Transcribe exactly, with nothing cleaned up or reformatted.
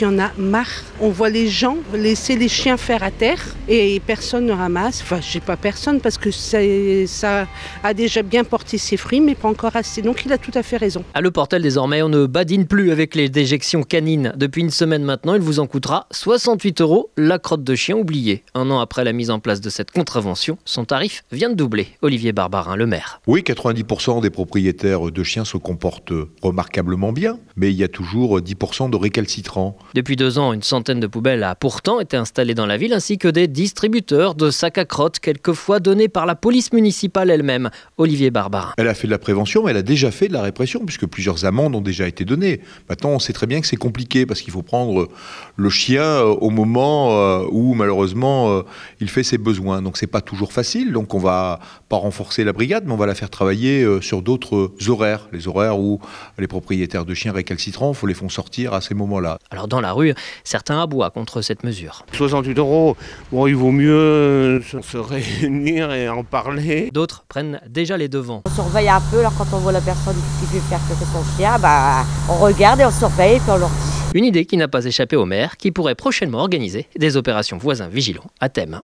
qu'il y en a marre. On voit les gens laisser les chiens faire à terre et personne ne ramasse. Enfin, je sais pas personne parce que c'est, ça a déjà bien porté ses fruits, mais pas encore assez. Donc il a tout à fait raison. À Le Portel, désormais, on ne badine plus avec les déjections canines. Depuis une semaine maintenant, il vous en coûtera soixante-huit euros la crotte de chien oubliée. Un an après la mise en place de cette contravention, son tarif vient de doubler. Olivier Barbarin, le maire. Oui, quatre-vingt-dix pour cent des propriétaires de chiens se comportent remarquablement bien, mais il y a toujours dix pour cent de récalcitrants. Depuis deux ans, une centaine de poubelles a pourtant été installées dans la ville, ainsi que des distributeurs de sacs à crottes, quelquefois donnés par la police municipale elle-même. Olivier Barbarin. Elle a fait de la prévention, mais elle a déjà fait de la répression, puisque plusieurs amendes ont déjà été données. Maintenant, on sait très bien que c'est compliqué, parce qu'il faut prendre le chien au moment où, malheureusement, il fait ses besoins. Donc, c'est pas toujours facile. Donc, on va pas renforcer la brigade, mais on va la faire travailler sur d'autres horaires. Les horaires où les propriétaires de chiens récalcitrants, il faut les faire sortir à ces moments-là. Alors, dans la rue, certains aboient contre cette mesure. soixante-huit euros, bon, il vaut mieux se réunir et en parler. D'autres prennent déjà les devants. On surveille un peu, alors quand on voit la personne qui veut faire que son chien, bah, on regarde et on surveille et puis on leur dit. Une idée qui n'a pas échappé au maire, qui pourrait prochainement organiser des opérations voisins vigilants à thème.